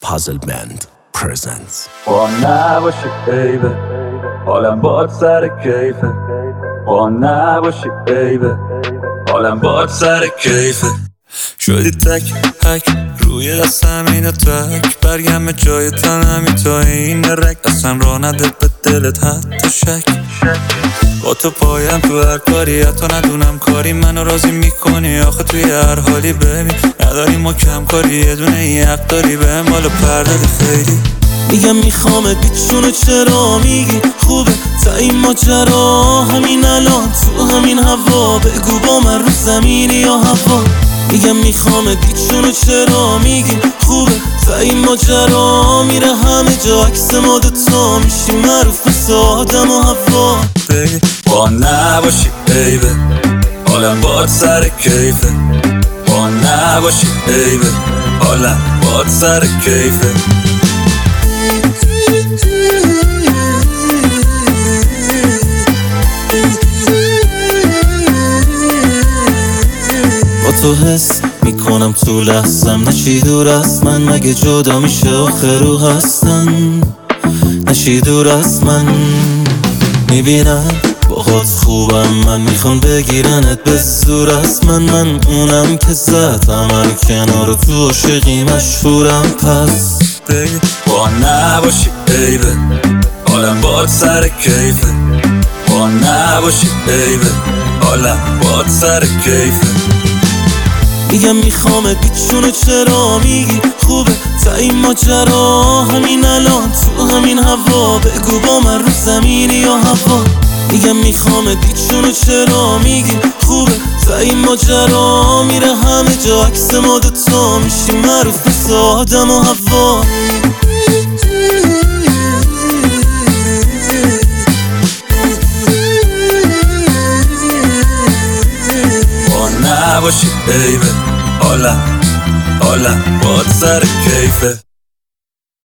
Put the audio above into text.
Puzzle Band presents. با نباشی بیبه حالم باد سر کیفه. با نباشی بیبه حالم باد سر کیفه. شدی تک هک روی دستم اینو تک برگم جای تنمی تا این رک اصلا را نده به دلت حتی شک. با تو پایم تو هر کاری حتی ندونم کاری منو راضی میکنی آخه توی هر حالی ببین نداری ما کم کاری یه دونه یه حق داری بهم بالا پردادی خیلی. میگم میخوامت بیچونه چرا میگی خوبه تا این ماجرا همین الان تو همین هوا بگو با من رو زمینی یا هوا. میگم میخوامت بیچونه چرا میگی خوبه تا این ماجرا میره همه جا عکس ما دوتا میشیم معروف مثل آدم و هوا. با نباشی بیبه حالم باد سر کیفه. با نباشی بیبه حالم باد سر کیفه. با تو حس میکنم تو لحظم نشی دور از من مگه جدا میشه آخر رو هستن نشی دور از من. میبینم باهات خوبم من میخوام بگیرنت به زور از من اونم که زد همه رو کنار تو عاشقی مشهورم پس با نباشی بیبه حالم باد سر کیفه. با نباشی بیبه حالم باد سر کیفه. میگم میخوامت بیچونه چرا میگی خوبه تا این ماجرا همین الان تو همین هوا بگو با من رو زمینی یا هوا. میگم میخوامت بیچونه چرا میگی خوبه تا این ماجرا میره همه جا عکس ما دوتا میشیم معروف مثل آدم و هوا. با نباشی بیبه حالم باد سر کیفه.